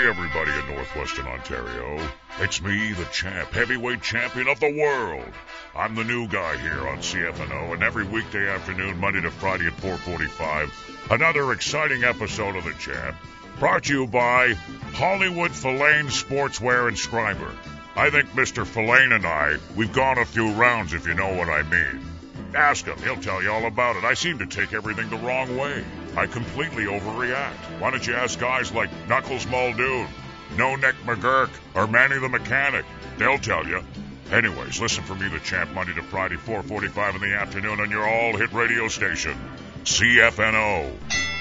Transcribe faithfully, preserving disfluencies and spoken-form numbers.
Hey everybody in Northwestern Ontario, it's me, the champ, heavyweight champion of the world. I'm the new guy here on C F N O, and every weekday afternoon, Monday to Friday at four forty-five, another exciting episode of the champ, brought to you by Hollywood Filane Sportswear and Scriber. I think Mister Filane and I, we've gone a few rounds if you know what I mean. Ask him, he'll tell you all about it. I seem to take everything the wrong way. I completely overreact. Why don't you ask guys like Knuckles Muldoon, No Neck McGurk, or Manny the Mechanic? They'll tell you. Anyways, listen for me, the champ, Monday to Friday, four forty-five in the afternoon on your all-hit radio station, C F N O.